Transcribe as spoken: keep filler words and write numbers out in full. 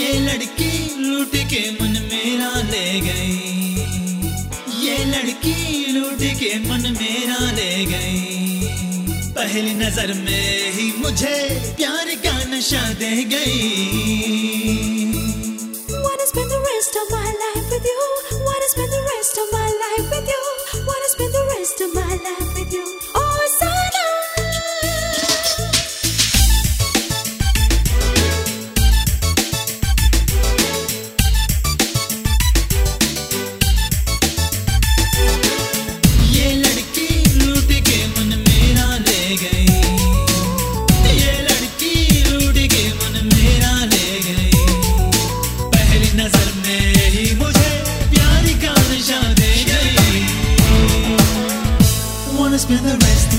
ये लड़की लूट के मन मेरा ले गई, ये लड़की लूट के मन मेरा ले गई। पहली नजर में ही मुझे प्यार का नशा दे गई। Wanna spend the rest of my life with you. Wanna spend the rest of my life with you. Wanna spend the rest of my life with you. Oh, Sana. ये लड़की लूट के मन मेरा ले गई, ये लड़की लूट के मन मेरा ले गई। पहली नजर में ही मुझे प्यार का नशा दे गई। Wanna spend the rest